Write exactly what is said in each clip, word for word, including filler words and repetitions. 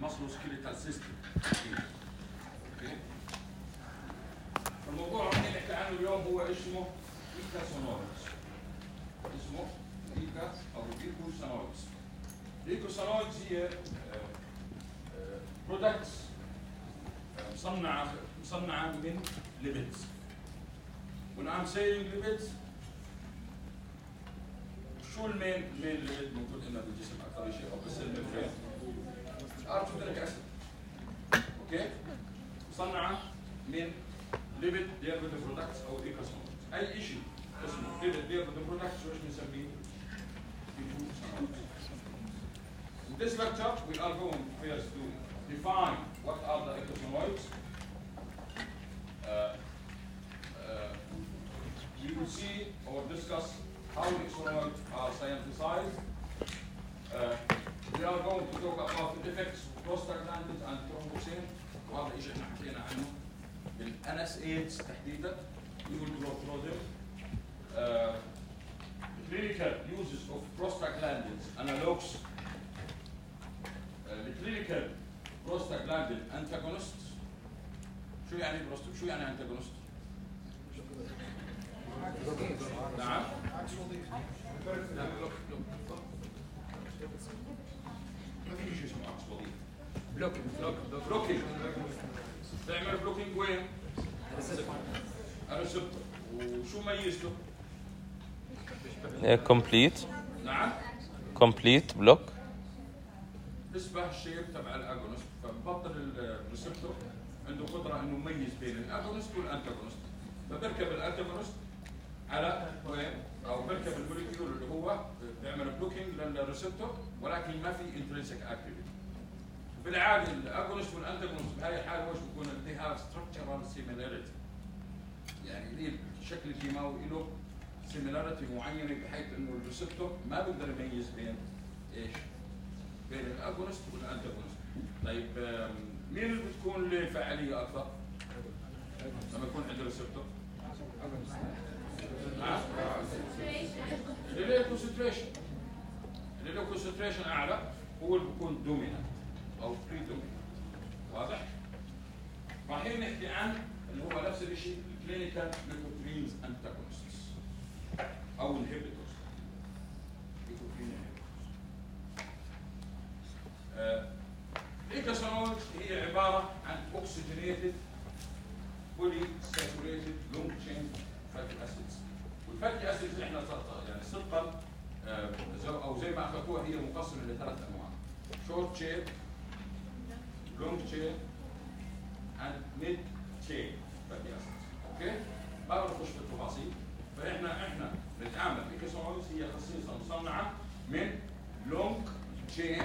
musculoskeletal system. اوكي. الموضوع اللي نحكي عنه اليوم هو اسمه ايكاسونويدز. اسمه ايكا او ايكوسونويدز. الايكوسونويدز هي برودكتس مصنعه مصنعه من ليبيدز. When I'm saying lipids شو المين المين ليبيد موجود عندنا بالجسم اكثر شيء او بالسيل ميمبرين؟ ارتودينيك اسيد. اوكي؟ مصنعه من ليبيد ديريفيتيف برودكتس او ايكوسونويدز. اي شيء اسمه ليبيد ديريفيتيف برودكتس شو ايش بنسميه؟ ايكوسونويدز. In this lecture we are going first to define what are the eicosanoids. Uh, uh, we will see or discuss how eicosanoids are synthesized. Uh, we are going to talk about the effects of prostaglandins and thromboxane. وهذا الشيء احنا حكينا عنه بالان اس ايدز تحديدا. We will go through them. Uh, clinical uses of prostaglandins analogs. Uh, the clinical prostaglandin antagonists. شو يعني بروست شو يعني انتاجونست؟ نعم. ما في شيء اسمه عكس وظيفي. بلوك بلوك بلوكينج. تعمل بلوكينج وين؟ الريسبتور. وشو ميزته؟ كومبليت. نعم. كومبليت بلوك. تشبه الشيب تبع الاجونست، فبطل الريسبتور عنده قدره انه يميز بين الاجونست والانتاجونست. فبركب الانتاجونست على وين؟ او بركب الموليكيول اللي هو بيعمل بلوكينج للريسبتور ولكن ما في انترنسك اكتيفيتي. بالعاده الاجونست والانتاجونست بهي الحاله وش بيكون؟ they have structural similarity. يعني الشكل الكيماوي له سيميلاريتي معينه بحيث انه الريسبتور ما بيقدر يميز بين ايش؟ بين الاجونست والانتاجونست. طيب مين اللي بتكون له فعاليه اكثر؟ لما يكون عنده ريسبتور. نعم. اللي له كونسنتريشن. اللي له كونسنتريشن اعلى هو اللي بيكون دومينانت او بري دومينانت. واضح؟ رايحين نحكي عن اللي هو نفس الشيء الكلينيكال ليكوترينز انتاجونستس او انهبيتورز. الايكوسانويدز هي عباره عن اوكسجينيتد بولي ساتوريتد لونج تشين فاتي اسيدز. والفاتي اسيدز احنا يعني صدقا او زي ما اخذتوها هي مقسمه لثلاث انواع: شورت تشين، لونج تشين، اند ميد تشين فاتي اسيدز. اوكي؟ ما بنخش في التفاصيل. فاحنا احنا نتعامل الايكوسانويدز هي خصيصه مصنعه من لونج تشين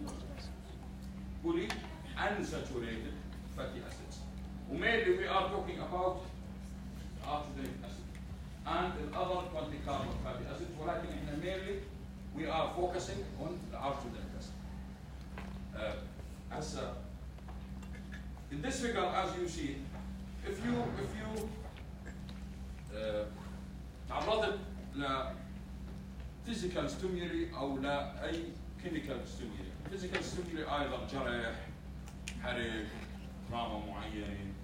poly unsaturated fatty acids. Mainly we are talking about artidinic acid and the other twenty carbon fatty acids. ولكن احنا mainly we are focusing on the artidinic acid. Uh, as uh, in this figure, as you see, if you if you uh, تعرضت ل physical stimuli أو لا أي chemical stimuli. physical stimuli ايضا جرح، حرق، تراما معينه،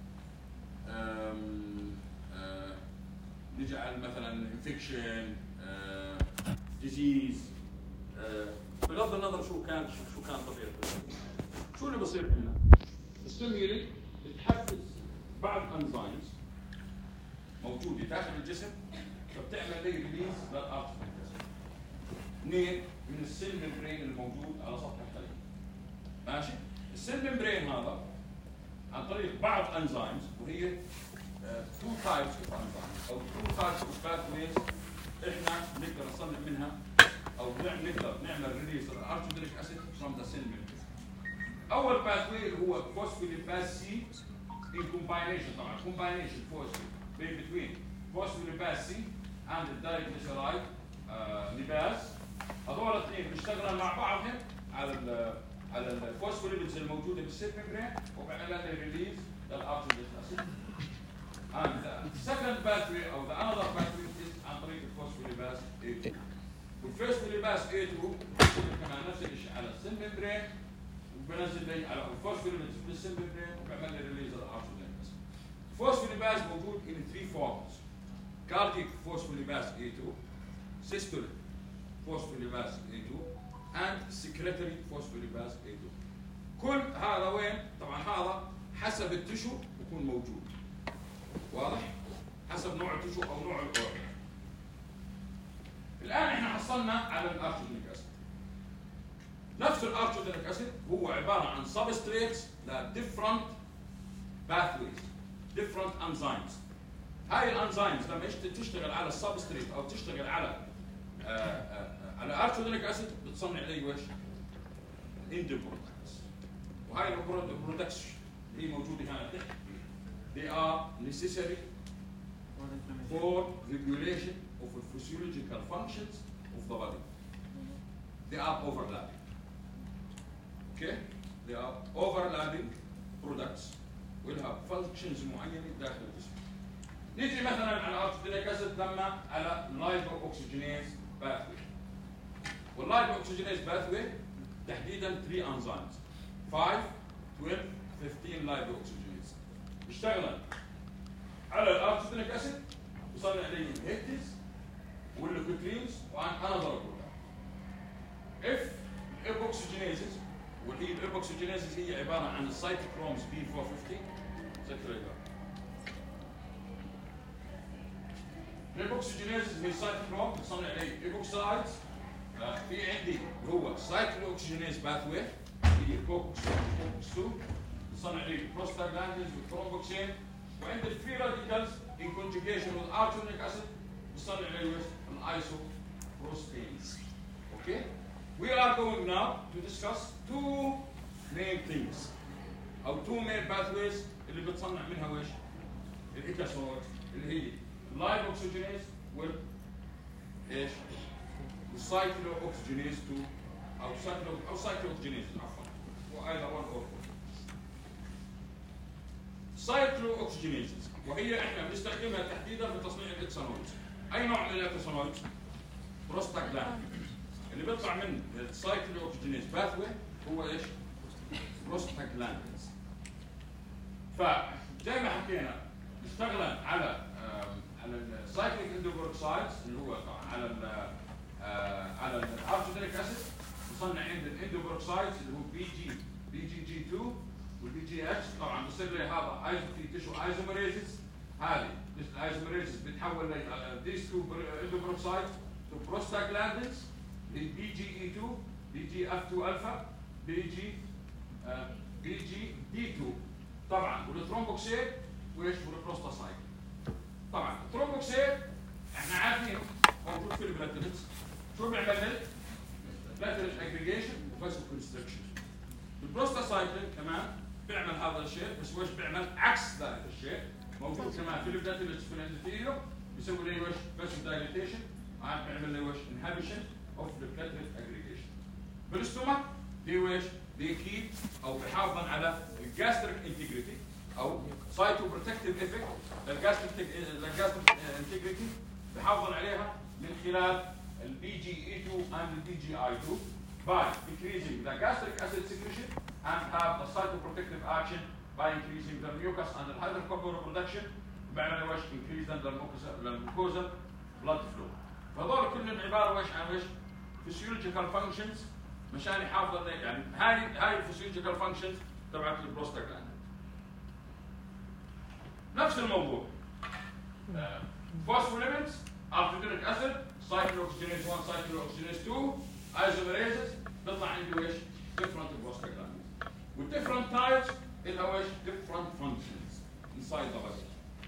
نجعل مثلا انفكشن، ديزيز، بغض النظر شو كان شو كان طبيعته. شو اللي بصير هنا؟ الستيمولي بتحفز بعض انزيمز موجوده داخل الجسم فبتعمل لي ريليز للارتفيشال. اثنين من السيل ممبرين الموجود على سطح الخليه. ماشي؟ السيل ممبرين هذا عن طريق بعض انزيمز وهي تو تايبس اوف انزيمز او تو تايبس اوف باثويز احنا نقدر نصنع منها او نقدر نعمل ريليز للارتودينيك اسيد فروم ذا سيل ممبرين. اول باثوي اللي هو فوسفوليباز سي ان كومباينيشن، طبعا كومباينيشن فوسفول بين فوسفوليباز سي اند الدايجليسرايد ليباز. هذول الاثنين بيشتغلوا مع بعضهم على ال على الفوسفوليبيدز الموجوده بالسيل ممبرين وبيعمل لها ريليز للارتودينيك اسيد. And the second pathway or the another pathway is عن طريق الفوسفوليباز إيه تو. والفوسفوليباز إيه تو كمان نفس الشيء على السيل ممبرين بنزل لي على الفوسفوليبيدز في السمبرين وبعمل لي ريليز الارتروجينيك اسيد. الفوسفوليباز موجود in three forms: cardiac phospholipase A two, systolic phospholipase A two, and secretory phospholipase A two. كل هذا وين؟ طبعا هذا حسب التشو يكون موجود. واضح؟ حسب نوع التشو او نوع الاورجن. الان احنا حصلنا على الارتروجينيك اسيد. نفس الارتروجينيك اسيد هو عباره عن سبستريتس ل different pathways, different enzymes. هاي الانزيمز لما تشتغل على السبستريت او تشتغل على آآ آآ على ارتروجينيك اسيد بتصنع لي وش؟ اندو برودكتس. وهاي البرودكتس اللي هي موجوده هنا تحت they are necessary for regulation of the physiological functions of the body. They are overlapping. Okay? They are overlapping products will have functions معينه داخل الجسم. نيجي مثلا على الارتروجينيك اسيد لما على اللايبو اوكسجينيز باثوي. واللايبو اوكسجينيز باثوي تحديدا ثلاث انزيمز خمسة، اثناشر، خمستاشر لايبو اوكسجينيز بيشتغلوا على الارتروجينيك اسيد بيصنع لي الهيكتز والليكوترينز وعن انذر برودكت. اف الايبوكسجينيزز واللي الايبوكسجينيزز هي عباره عن السايتوكرومز بي أربعمية وخمسين سكريتر. الايبوكسجينيزز هي سايتوكروم بتصنع لي ايبوكسايدز. في عندي هو سايكلوكسجينيز باثوي هي كوكس اثنين بتصنع لي بروستاجلاندينز والثرومبوكسين. وعند الفري راديكالز in conjugation with artemic acid بتصنع لي وش؟ الايسوبروستينز. Okay? We are going now to discuss two main things او two main pathways اللي بتصنع منها وش؟ الايكاسول اللي هي اللايبوكسجينيز وال ايش؟ السايكلو اوكسجينيز اثنين او سايكلو او سايكلو اوكسجينيز عفوا وايضا واحد اور سايكلو اوكسجينيز وهي احنا بنستخدمها تحديدا في تصنيع الاكسانويدز. اي نوع من الاكسانويدز؟ بروستاجلاند. اللي بيطلع من السايكلو اوكسجينيز باثوي هو ايش؟ بروستاجلاندز. فزي ما حكينا نشتغل على على السايكليك اندوبروكسايدز اللي هو على ال على الارتروجينيك اسيد بصنع عند الاندوبروكسايدز اللي هو بي جي بي جي جي اثنين والبي جي اتش. طبعا بصير لي هذا ايزو في تشو ايزوميريزز. هذه الايزوميريزز بتحول لي these two اندوبروكسايدز تو بروستاجلاندينز البي جي اي اثنين بي جي اف اثنين الفا بي جي بي جي دي اثنين. طبعا والثرومبوكسين وايش؟ والبروستاسايد. طبعا الثرومبوكسين احنا عارفين موجود في البلاتينتس. شو بيعمل لي؟ بلاتينت اجريجيشن وفاسو كونستركشن. البروستاسايكلين كمان بيعمل هذا الشيء بس وش بيعمل؟ عكس ذلك الشيء. موجود كمان في البلاتينتس في الاندوثيليوم بيسوي لي وش؟ فاسو دايليتيشن وعاد بيعمل لي وش؟ انهبيشن اوف ذا بلاتينت اجريجيشن. بالاستومك دي وش؟ بيكيب او بيحافظ على الجاستريك انتجريتي او سايتو بروتكتيف افكت للجاستريك للجاستريك انتجريتي بيحافظ عليها من خلال البي جي اي اثنين and البي جي اي اثنين by decreasing the gastric acid secretion and have the cytoprotective action by increasing the mucus and the hydrocarbon production. بيعمل وش؟ increase the mucosal blood flow. فهذول كلهم عباره وش عن وش؟ physiological functions مشان يحافظ يعني هاي هاي الفسيولوجيكال فانكشنز تبعت البروستاجلاند. نفس الموضوع فوسفوليبيدز ارتروجينيك اسيد سايكلوكسجينيز واحد سايكلوكسجينيز اثنين ايزوميريزز بيطلع عندي وش؟ ديفرنت بروستاجلاند والديفرنت تايبس اللي هو وش؟ ديفرنت فانكشنز انسايد ذا بادي.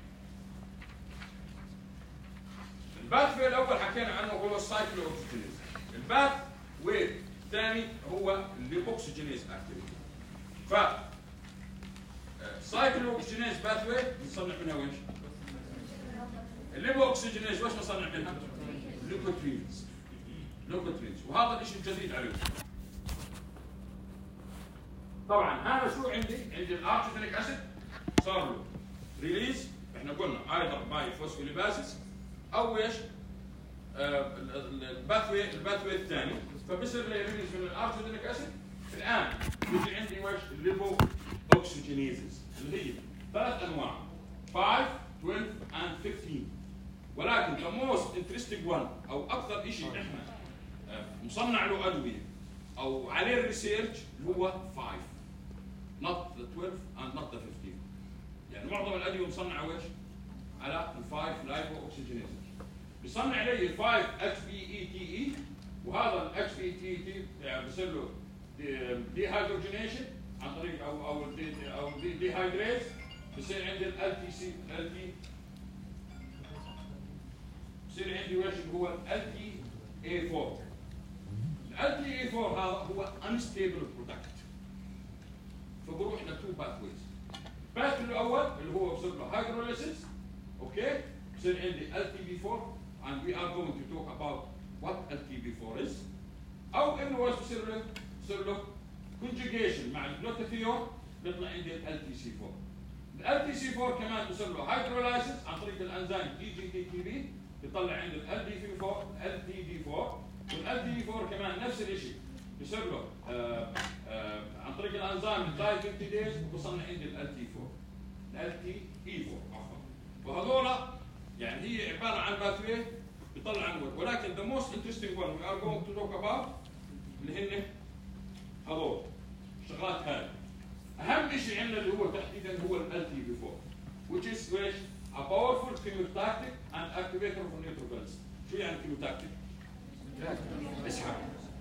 الباث الاول حكينا عنه هو السايكلوكسجينيز. الباث ويت الثاني هو الليبوكسجينيز اكتيفيتي. ف سايكلوكسجينيز باثوي بنصنع منها ويش؟ الليبوكسجينيز وش بنصنع منها؟ ليكوترينز. ليكوترينز وهذا الشيء الجديد عليهم. طبعا هذا شو عندي؟ عندي الارتروجينيك اسيد صار له ريليز احنا قلنا ايضا باي فوسفوليباسيس او ايش؟ آه الباثوي الباثوي الثاني فبصير لي ريليز من الارتروجينيك اسيد. الان بيجي عندي ويش الليبو اوكسجينيزز اللي هي ثلاث انواع خمسة اثنا عشر and خمستاشر. ولكن the most interesting one او اكثر شيء احنا مصنع له ادويه او عليه الريسيرش هو خمسة not the twelve and not the fifteen. يعني معظم الادويه مصنعه ويش؟ على الفايف لايبو اوكسجينيز. بيصنع لي الفايف اتش بي اي تي اي، وهذا الاتش بي تي تي بيصير له دي هيدروجينيشن عن طريق او او دي او دي, دي هيدريز، بصير عندي ال تي سي ال تي، بصير عندي ويش اللي هو ال تي اي أربعة. ال تي اي أربعة هذا هو unstable product، فبروح لتو باثويز. الباث الاول اللي هو بصير له هيدروليسيس، اوكي، بصير عندي ال تي بي أربعة and we are going to talk about what ال تي بي أربعة is. او انه وش بصير له؟ بصير له conjugation مع الجلوتاثيون بيطلع عندي ال تي سي أربعة. ال تي سي أربعة كمان بصير له هيدروليسيس عن طريق الانزيم دي جي دي تي بي، بيطلع عندي ال دي في أربعة ال دي دي أربعة، والال دي دي أربعة كمان نفس الشيء بصير له آه آه عن طريق الانزيم الدايبيبتيديز وبصنع عندي ال تي أربعة ال تي اي أربعة عفوا. وهذول يعني هي عباره عن باثوي بيطلع عن ود. ولكن the most interesting one we are going to talk about اللي هن هذول الشغلات هاي. اهم شيء عندنا اللي هو تحديدا هو ال تي بي أربعة which is which a powerful chemotactic and activator of neutrophils. شو يعني chemotactic؟ اسحب.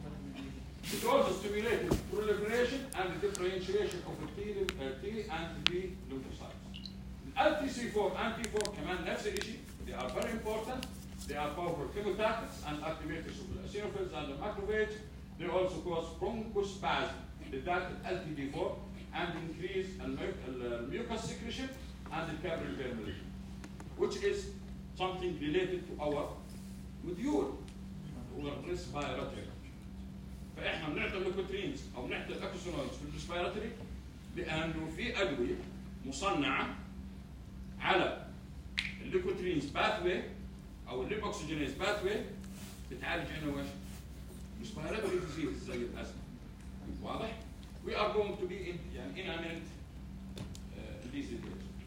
It also stimulates proliferation and differentiation of the T, uh, T and B lymphocytes. ال تي سي أربعة and T أربعة كمان نفس الشيء. They are very important. They are powerful chemotactics and activators of the eosinophils and the macrophage. They also cause bronchospasm, the ال تي بي أربعة, and increase the mucus secretion and the capillary permeation, which is something related to our module, our respiratory. فاحنا بنعطي الليكوترينز او بنعطي الاكسونويدز في الريسبيراتوري لانه في ادويه مصنعه على الليكوترينز باثوي او الليبوكسجينيز باثوي بتعالج عنا وش؟ ريسبيراتوري ديزيز زي الازمه. واضح؟ We are going to be in يعني inanimate uh, diseases.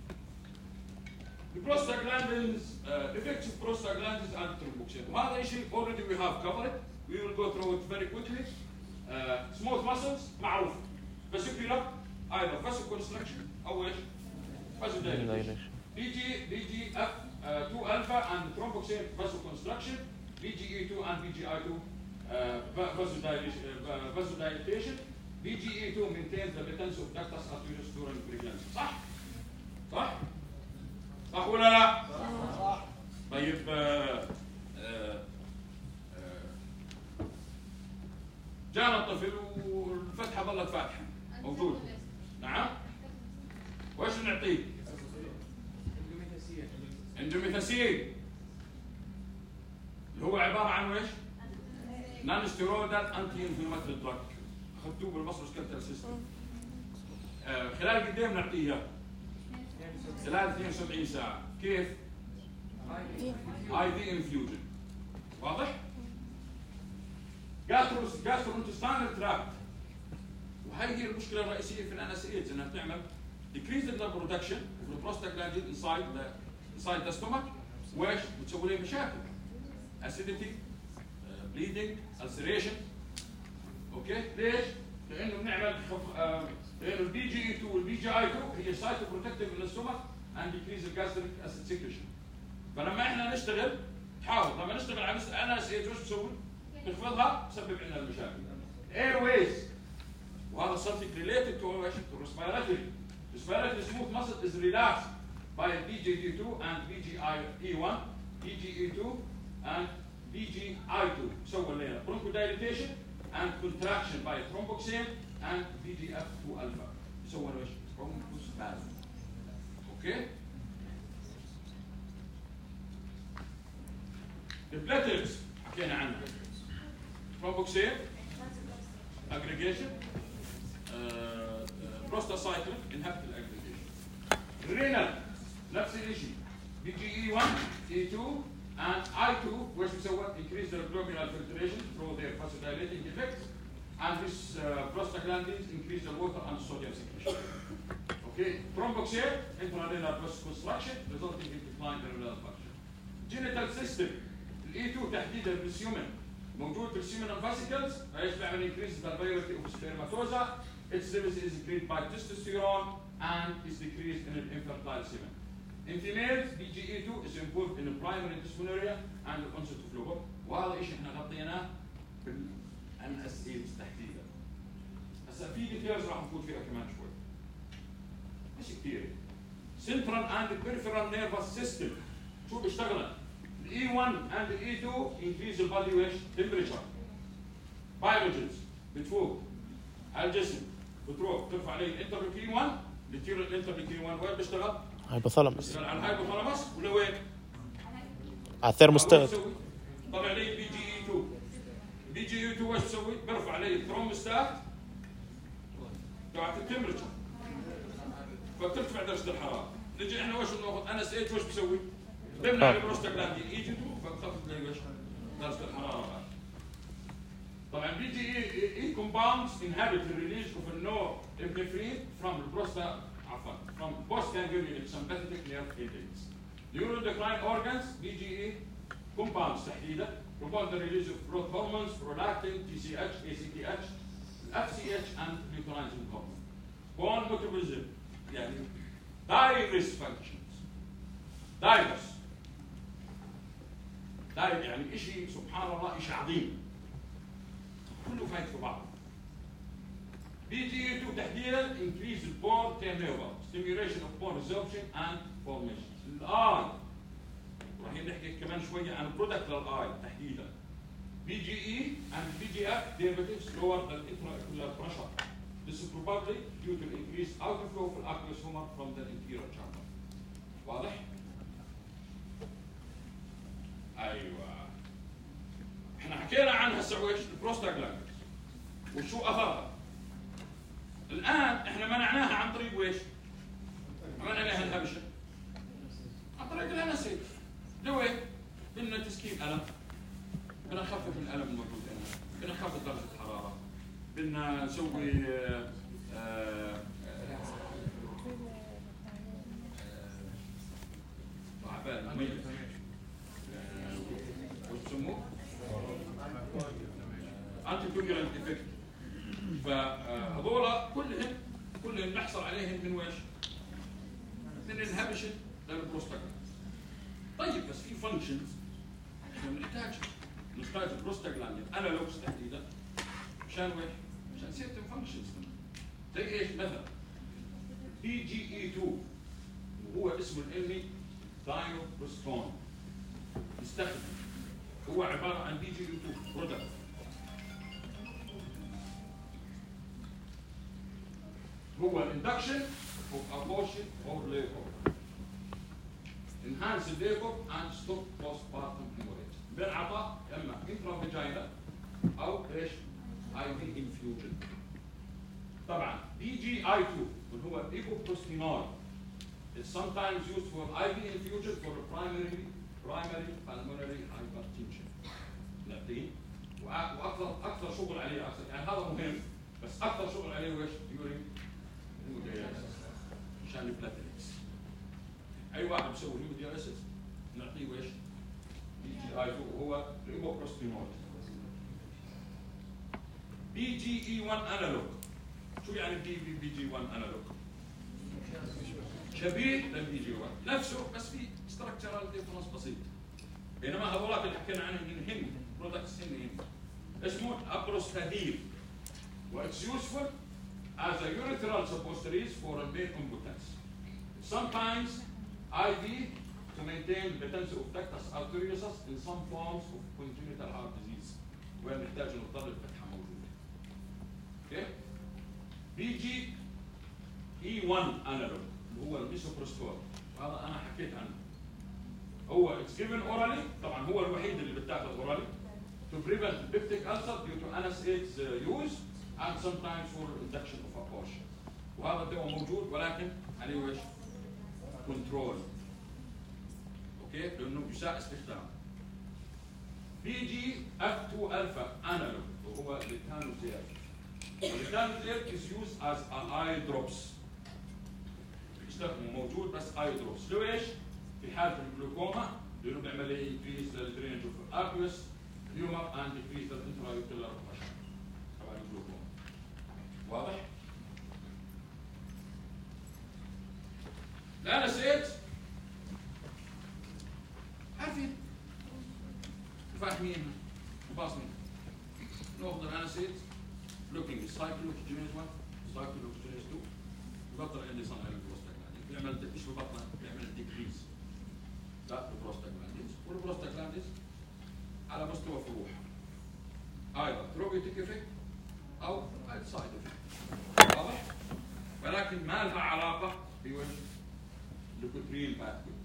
The prostaglandins, uh, effects of prostaglandins and thromboxane. وهذا شيء already we have covered. We will go through it very quickly. Uh, smooth muscles معروف. Vesicular either vasoconstriction أو إيش؟ vasodilation. بي جي بي جي اف two alpha and thromboxane vasoconstriction. بي جي اي two and بي جي اي two uh, vasodilation. vasodilatation. بي جي اي two maintains the potence of ductus arteriosus during pregnancy. صح؟ صح؟ صح ولا لا؟ صح. طيب آه آه جانا الطفل والفتحه ظلت فاتحه موجود. نعم؟ وايش نعطيه؟ اندوميثاسين اللي هو عباره عن ويش؟ نان ستيرويدال انتي انفلاماتوري دراج. اخذتوه بالمصر سكنتر سيستم. آه خلال قد ايه بنعطيه اياه؟ خلال اثنين وسبعين ساعه. كيف؟ اي في انفيوجن. واضح؟ جاستروس جاسترونتستانال تراكت. وهي هي المشكله الرئيسيه في الاناسيدز انها بتعمل decrease in the production of the prostaglandin inside the inside the stomach. وايش؟ بتسوي لي مشاكل. acidity, uh, bleeding, ulceration. اوكي؟ ليش؟ لانه بنعمل آه لانه البي جي اي two والبي جي اي two هي سايتوبروتكتيف للستومك and decrease the gastric acid secretion. فلما احنا نشتغل تحاول لما نشتغل على الاناسيدز وش بسوي؟ نخفضها تسبب لنا المشاكل. airways وهذا something related to to respiratory. Respiratory smooth muscle is relaxed by بي جي دي two and بي جي اي one, بي جي اي two and بي جي اي two. سووا لنا bronchodilation and contraction by thromboxane and بي جي اف two alpha. سووا لنا bronchospasm. اوكي؟ البلاتلز حكينا عنها. thromboxane aggregation, uh, prostacyclin inhibit aggregation. renal نفس الشيء. بي جي اي one, اي two and اي two which بيسوي increase the glomerular filtration through their vasodilating effect, and this uh, prostaglandins increase the water and sodium secretion. Okay, thromboxane, intrarenal construction, resulting in decline in renal function. Genital system, الاي اثنين تحديدا بالسيومن موجود في السيومن فاسيكلز فيشبع من increase the viability of spermatoza. Its levels is increased by testosterone and is decreased in an infertile semen. In females, B G E two is involved in primary dysmenorrhea and the onset of labor. وهذا شيء احنا غطيناه بالان اس ايز تحديدا. هسه في ديتيلز راح نفوت فيها كمان شوي. مش كثير. Central and peripheral nervous system شو بيشتغل؟ الاي واحد and الاي اثنين increase the body weight temperature. Biologens بتفوق على الجسم بتروح ترفع عليه الانترلوكين واحد بتصير الانترلوكين واحد وين بيشتغل؟ هايبوثالاموس. بيشتغل على الهايبوثالاموس ولا وين؟ على الثيرموستات. طلع علي بي جي اي اثنين. بي جي اي اثنين وش بسوي؟ برفع علي الثرومبوستات تبعت التمبرتشر فبترتفع درجه الحراره. نجي احنا وش بناخذ؟ انا سيت وش بسوي؟ بمنع البروستاجلاندين اي اثنين فبتاخذ لي وش؟ درجه الحراره. طبعا بي جي اي اي compounds inhibit the release of a norepinephrine from the prostate عفوا from postganglionic sympathetic nerve endings. Neuroendocrine organs بي جي اي compounds تحديدا promote the release of growth hormones, prolactin, T C H, A C T H, F C H and luteinizing hormone. Bone metabolism يعني diverse functions. diverse. diverse يعني شيء سبحان الله شيء عظيم. كله فايت في بعض. بي جي اي اثنين تحديدا increase the pore turnover, stimulation of pore resorption and formation. الاي راح نحكي كمان شويه عن برودكت للاي تحديدا. بي جي اي and بي جي اف derivatives lower than intraocular pressure. This is probably due to increased outflow of aqueous humor from the interior chamber. واضح؟ ايوه. احنا حكينا عنها هسه ويش؟ البروستاجلاندز. وشو اثرها؟ الان احنا منعناها عن طريق ويش؟ عملنا عليها الهبشه. عن طريق الاناسيد. لوين؟ بدنا تسكين الم. بدنا نخفف الالم الموجود هنا. بدنا نخفف درجه الحراره. بدنا نسوي عبال ميت. وش بسموه؟ انتي كوجولانت افكت. فهذول كلهم كلهم نحصل عليهم من ويش؟ من الهبشه للبروستاجلاند. طيب بس في فانكشنز احنا بنحتاجها. نحتاج البروستاجلاند انالوجز تحديدا عشان وين؟ عشان سيرتن فانكشنز زي ايش مثلا؟ بي جي اي اثنين وهو اسمه العلمي داينوبروستون يستخدم هو عباره عن بي جي اي اثنين برودكت. هو induction of abortion or labor. Enhance the labor and stop postpartum hemorrhage. بنعطى اما intravaginal او ايش؟ اي في infusion. طبعا بي جي اي اثنين اللي هو ايبوبروستينول is sometimes used for I V infusion for primary primary pulmonary hypertension. نعطيه واكثر اكثر شغل عليه يعني هذا مهم بس اكثر شغل عليه ويش؟ during عشان البلاتينكس. اي واحد بيسوي هيمودياليسيس نعطيه ويش؟ بي جي اي اثنين وهو الايبوبروستينول. بي جي اي واحد انالوج. شو يعني بي بي بي جي واحد انالوج؟ شبيه للبي جي واحد نفسه بس في ستراكشرال ديفرنس بسيط. بينما هذولات اللي حكينا عنهم هن برودكتس هن هن اسمه ابروستاديل واتس يوسفول as a urethral suppositories for a male impotence. Sometimes I V to maintain the patency of ductus arteriosus in some forms of congenital heart disease where نحتاج نضطر الفتحة موجودة. Okay? بي جي اي واحد analog اللي هو الميسوبروستول هذا أنا حكيت عنه. هو it's given orally طبعا هو الوحيد اللي بتاخذ orally to prevent peptic ulcer due to N S A's uh, use and sometimes for induction of abortion. وهذا الدواء موجود ولكن عليه ويش؟ كنترول. اوكي؟ لانه يساء استخدامه. بي جي اف اثنين الفا انالوج وهو للتانوزير. الكانديديل is used as an eye drops. يستخدم موجود بس eye drops. لو ايش؟ في حالة الجلوكوما لأنه بيعمل لي increase للدرينج اوف aqueous humor and decrease للانترايوكيولار pressure تبع الجلوكوما. واضح؟ الانسيد عارفين فاهمين وباصمين ناخذ الانسيد looking cyclooxygenase one cyclooxygenase two يبطل عندي صنع البروستاجلاندين بيعمل مش ببطل بيعمل ديكريز لا البروستاجلاندين والبروستاجلاندين على مستوى فروع ايضا ثروبيوتيك افكت او سايد افكت واضح ولكن ما لها علاقه بوجه ليكوترين باثوي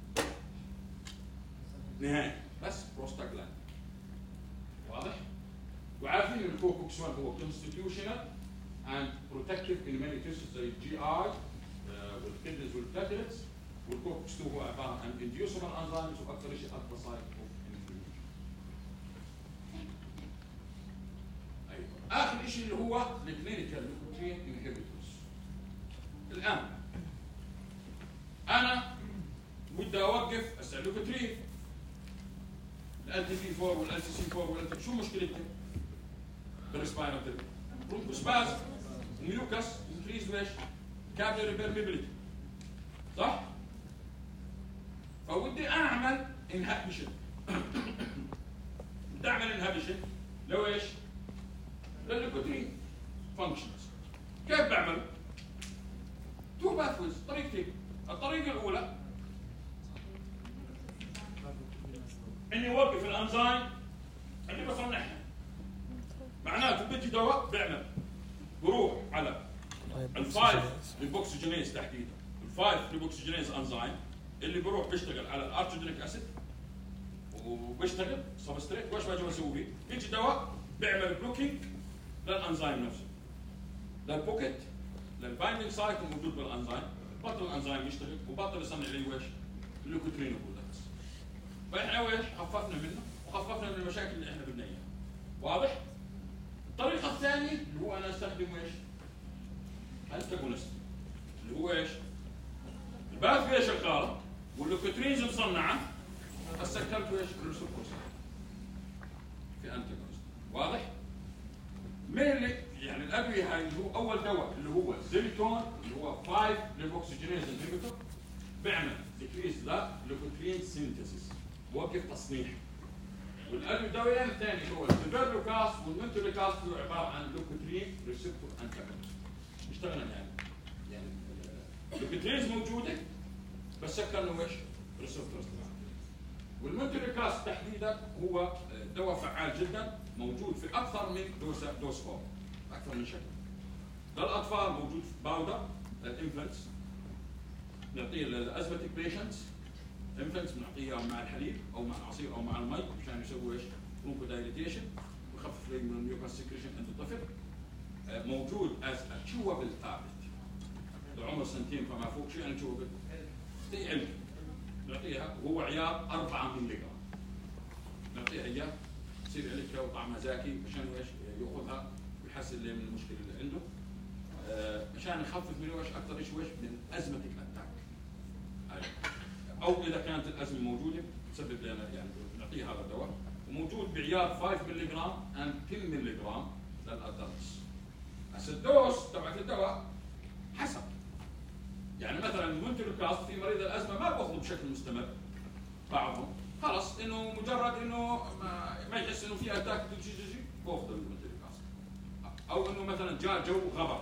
نهائي بس بروستاجلاند واضح؟ وعارفين ان الكوكوكس واحد هو constitutional and protective in many tissues زي الجي اي والكدنز والبلاتيلتس والكوكوكس اثنين هو عباره عن inducible enzymes واكثر شيء اكبر سايت اوف انفلاميشن. ايوه اخر شيء اللي هو الكلينيكال ليكوترين انهبيتورز. الان انا بدي اوقف السيلوكوترين الانتي في أربعة والانتي سي أربعة والانتي شو مشكلتها؟ بالريسبيراتوري برونكوسباز ميوكس انكريز ليش؟ كابيلاري بيرميبيليتي صح؟ فودي اعمل انهبيشن بدي اعمل انهبيشن لو ايش؟ للليكوترين فانكشنز. كيف بعمل؟ تو باثويز طريقتين. الطريقة الأولى إني أوقف الأنزيم اللي بصنعها. معناته بدي دواء بيعمل بروح على الفايف ليبوكسجينيز تحديدا، الفايف ليبوكسجينيز أنزيم اللي بروح بيشتغل على الأرتوجينيك أسيد وبيشتغل سبستريت وايش باجي بسوي فيه؟ بيجي دواء بيعمل بلوكينج للأنزيم نفسه. للبوكيت للبايندينج سايت الموجود بالأنزيم بطل الانزيم يشتغل وبطل يصنع لي ويش؟ الليكوترين وبس. فاحنا ويش؟ خففنا منه وخففنا من المشاكل اللي احنا بدنا اياها. واضح؟ الطريقة الثانية اللي هو انا استخدم ويش؟ انتاجونست اللي هو ايش؟ الباثوي شغالة والليكوترينز مصنعة بس سكرت ويش؟ الريسبتورز في انتاجونست. واضح؟ مين اللي يعني الادويه هاي اللي هو اول دواء اللي هو زيليتون اللي هو خمسة ليبوكسجينيز انهبيتور بيعمل ديكريس لليكوترين سينثيسيس بوقف تصنيع. والادويتين الثاني هو الفيرلوكاس والمنتوليكاس اللي هو عباره عن ليكوترين ريسبتور انتاجونست. اشتغلنا يعني يعني الليكوترينز موجوده بس سكرنا ويش؟ ريسبتورز. والمنتوليكاس تحديدا هو دواء فعال جدا موجود في اكثر من دوز دوز فورم اكثر من شكل. للاطفال موجود في باودر للانفلتس نعطيه للازمتيك بيشنتس انفلتس بنعطيه مع الحليب او مع العصير او مع المي مشان يسوي ايش؟ برونكو دايليتيشن ويخفف لي من الميوكاس سكريشن عند الطفل. موجود از تشوبل تابلت لعمر سنتين فما فوق. شو يعني تشوبل؟ زي علبه نعطيها وهو عيار أربعة مللي جرام نعطيها اياه تصير علبه وطعمها زاكي مشان ايش؟ ياخذها ويحسن لي من المشكله اللي عنده مشان يخفف من ويش اكثر شيء ويش من ازمه الاتاك. او اذا كانت الازمه موجوده تسبب لنا يعني نعطيه هذا الدواء وموجود بعيار خمسة مللي جرام and عشرة مللي جرام للادلتس. بس الدوز تبعت الدواء حسب يعني مثلا المونتولوكاست في مريض الازمه ما باخذه بشكل مستمر بعضهم خلص انه مجرد انه ما, ما يحس انه في اتاك شيء شيء باخذ المونتولوكاست. او انه مثلا جاء جو غبر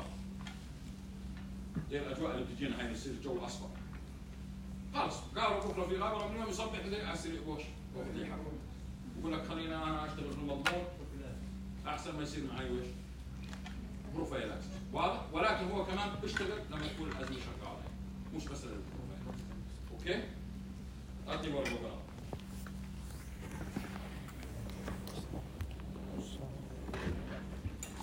زي الاجواء اللي بتجينا هاي يصير الجو الاصفر خلص قالوا بكره في غبره من يوم يصبح مثل على السرير بوش يقول لك خلينا اشتغل في المضمون احسن ما يصير معي ويش؟ بروفايلاكس. واضح؟ ولكن هو كمان بيشتغل لما تكون الازمه شغاله مش بس البروفايلاكس. اوكي؟